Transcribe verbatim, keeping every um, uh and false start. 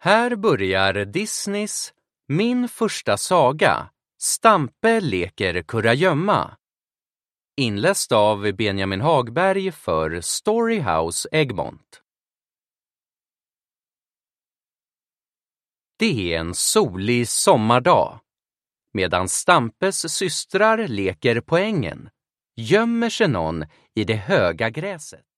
Här börjar Disneys Min första saga, Stampe leker kurragömma. Inläst av Benjamin Hagberg för Storyhouse Egmont. Det är en solig sommardag. Medan Stampes systrar leker på ängen gömmer sig någon i det höga gräset.